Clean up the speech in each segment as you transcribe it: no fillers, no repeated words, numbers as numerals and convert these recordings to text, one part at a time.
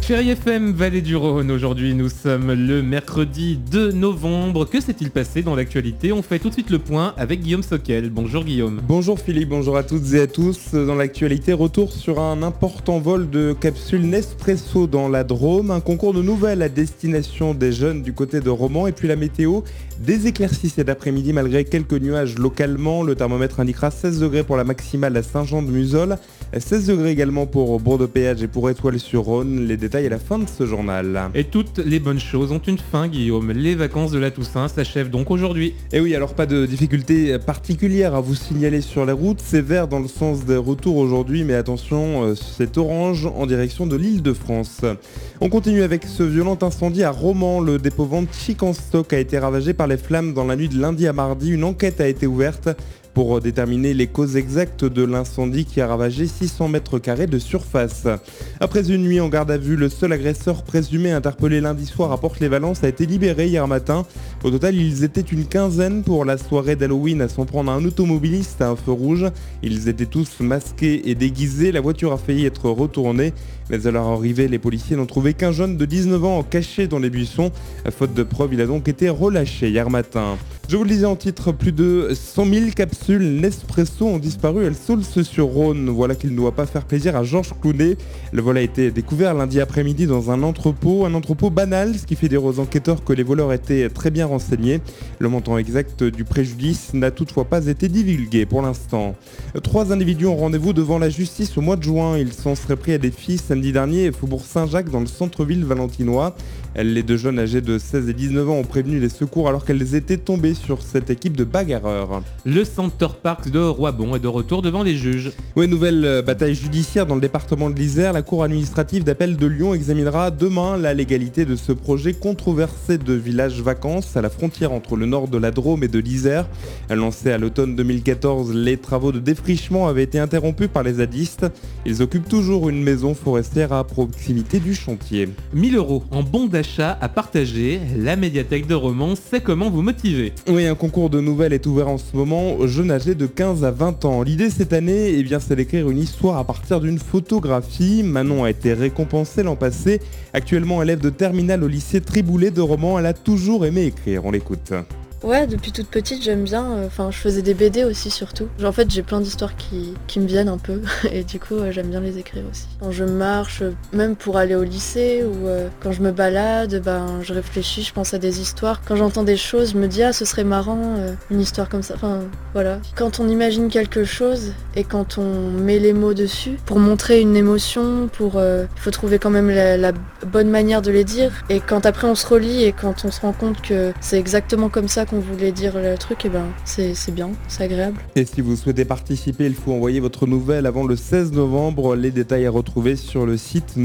Chérie FM, Vallée du Rhône, aujourd'hui nous sommes le mercredi 2 novembre. Que s'est-il passé dans l'actualité? On fait tout de suite le point avec Guillaume Sockel. Bonjour Guillaume. Bonjour Philippe, bonjour à toutes et à tous. Dans l'actualité, retour sur un important vol de capsule Nespresso dans la Drôme, un concours de nouvelles à destination des jeunes du côté de Romans et puis la météo. Des éclaircies cet après-midi malgré quelques nuages localement. Le thermomètre indiquera 16 degrés pour la maximale à Saint-Jean-de-Museul, 16 degrés également pour Bourg-de-Péage et pour Étoile-sur-Rhône. Les détails à la fin de ce journal. Et toutes les bonnes choses ont une fin, Guillaume. Les vacances de la Toussaint s'achèvent donc aujourd'hui. Et oui, alors pas de difficultés particulières à vous signaler sur les routes. C'est vert dans le sens des retours aujourd'hui, mais attention, c'est orange en direction de l'Île-de-France. On continue avec ce violent incendie à Romans. Le dépôt vente Chic en stock a été ravagé par les flammes dans la nuit de lundi à mardi. Une enquête a été ouverte pour déterminer les causes exactes de l'incendie qui a ravagé 600 mètres carrés de surface. Après une nuit en garde à vue, le seul agresseur présumé interpellé lundi soir à Port-les-Valences a été libéré hier matin. Au total, ils étaient une quinzaine pour la soirée d'Halloween à s'en prendre à un automobiliste à un feu rouge. Ils étaient tous masqués et déguisés. La voiture a failli être retournée, mais à leur arrivée, les policiers n'ont trouvé qu'un jeune de 19 ans caché dans les buissons. Faute de preuves, il a donc été relâché hier matin. Je vous le disais en titre, plus de 100 000 capsules Nespresso ont disparu à Saulce-sur-Rhône. Voilà qui ne doit pas faire plaisir à Georges Clounet. Le vol a été découvert lundi après-midi dans un entrepôt banal, ce qui fait dire aux enquêteurs que les voleurs étaient très bien renseignés. Le montant exact du préjudice n'a toutefois pas été divulgué pour l'instant. 3 individus ont rendez-vous devant la justice au mois de juin. Ils s'en seraient pris à des filles samedi dernier au Faubourg Saint-Jacques dans le centre-ville valentinois. Les deux jeunes âgés de 16 et 19 ans ont prévenu les secours alors qu'elles étaient tombées sur cette équipe de bagarreurs. Le Center Parks de Roibon est de retour devant les juges. Oui, nouvelle bataille judiciaire dans le département de l'Isère. La Cour administrative d'appel de Lyon examinera demain la légalité de ce projet controversé de village vacances à la frontière entre le nord de la Drôme et de l'Isère. Lancé à l'automne 2014, les travaux de défrichement avaient été interrompus par les zadistes. Ils occupent toujours une maison forestière à proximité du chantier. 1 000 € en bon d'achat à partager. La médiathèque de Romans sait comment vous motiver. Oui, un concours de nouvelles est ouvert en ce moment aux jeunes âgés de 15 à 20 ans. L'idée cette année, c'est d'écrire une histoire à partir d'une photographie. Manon a été récompensée l'an passé. Actuellement élève de terminale au lycée Triboulet de Romans, elle a toujours aimé écrire. On l'écoute. Ouais, depuis toute petite, j'aime bien. Je faisais des BD aussi, surtout. En fait, j'ai plein d'histoires qui me viennent un peu. Et du coup, j'aime bien les écrire aussi. Quand je marche, même pour aller au lycée, ou quand je me balade, je réfléchis, je pense à des histoires. Quand j'entends des choses, je me dis, ce serait marrant, une histoire comme ça. Voilà. Quand on imagine quelque chose, et quand on met les mots dessus, pour montrer une émotion, il faut trouver quand même la bonne manière de les dire. Et quand après on se relit, et quand on se rend compte que c'est exactement comme ça qu'on voulait dire le truc, c'est bien, c'est agréable. Et si vous souhaitez participer, il faut envoyer votre nouvelle avant le 16 novembre. Les détails à retrouver sur le site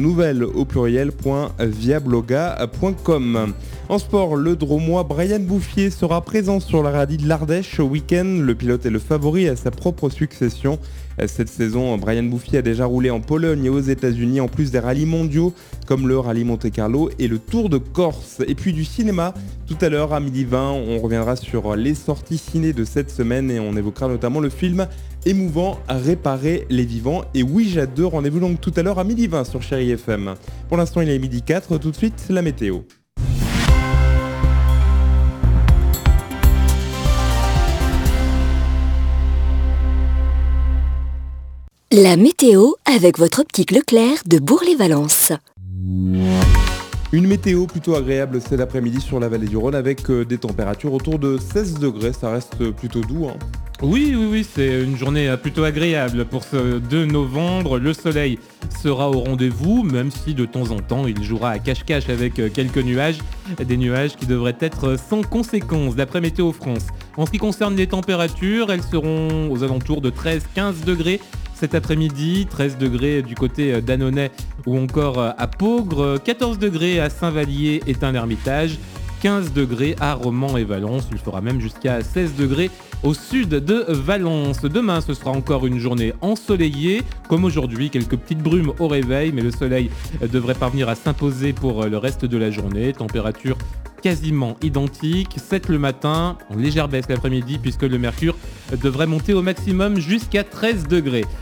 nouvelle.viabloga.com. En sport, le Dromois Brian Bouffier sera présent sur la rallye de l'Ardèche au week-end. Le pilote est le favori à sa propre succession. Cette saison, Brian Bouffier a déjà roulé en Pologne et aux États-Unis, en plus des rallyes mondiaux comme le rallye Monte-Carlo et le Tour de Corse. Et puis du cinéma, tout à l'heure à 12h20, on reviendra sur les sorties ciné de cette semaine et on évoquera notamment le film émouvant Réparer les vivants et Ouija 2. Rendez-vous donc tout à l'heure à 12h20 sur Chérie FM. Pour l'instant, il est 12h04, tout de suite la météo. La météo avec votre optique Leclerc de Bourg-les-Valences. Une météo plutôt agréable cet après-midi sur la vallée du Rhône avec des températures autour de 16 degrés, ça reste plutôt doux. Oui, c'est une journée plutôt agréable pour ce 2 novembre. Le soleil sera au rendez-vous, même si de temps en temps il jouera à cache-cache avec quelques nuages. Des nuages qui devraient être sans conséquence d'après Météo France. En ce qui concerne les températures, elles seront aux alentours de 13-15 degrés. Cet après-midi, 13 degrés du côté d'Annonay ou encore à Peaugres, 14 degrés à Saint-Vallier et Tain-l'Hermitage, 15 degrés à Romans et Valence. Il fera même jusqu'à 16 degrés au sud de Valence. Demain, ce sera encore une journée ensoleillée. Comme aujourd'hui, quelques petites brumes au réveil, mais le soleil devrait parvenir à s'imposer pour le reste de la journée. Température quasiment identique, 7 le matin, en légère baisse l'après-midi puisque le mercure devrait monter au maximum jusqu'à 13 degrés.